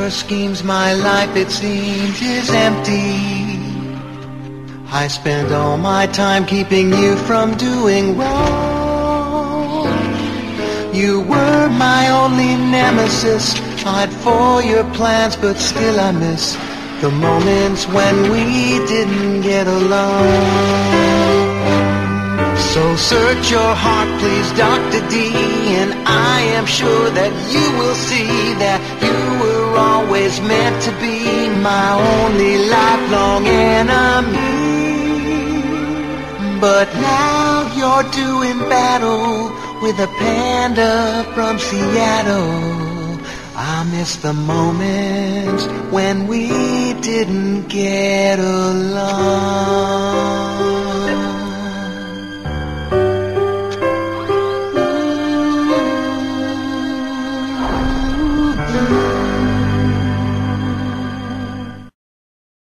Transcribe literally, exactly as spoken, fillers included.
your schemes, my life it seems is empty. I spent all my time keeping you from doing wrong. You were my only nemesis. I'd for your plans, but still I miss the moments when we didn't get along. So search your heart, please, Doctor D, and I am sure that you will see that you were always meant to be my only lifelong enemy. But now you're doing battle with a panda from Seattle. I miss the moments when we didn't get along.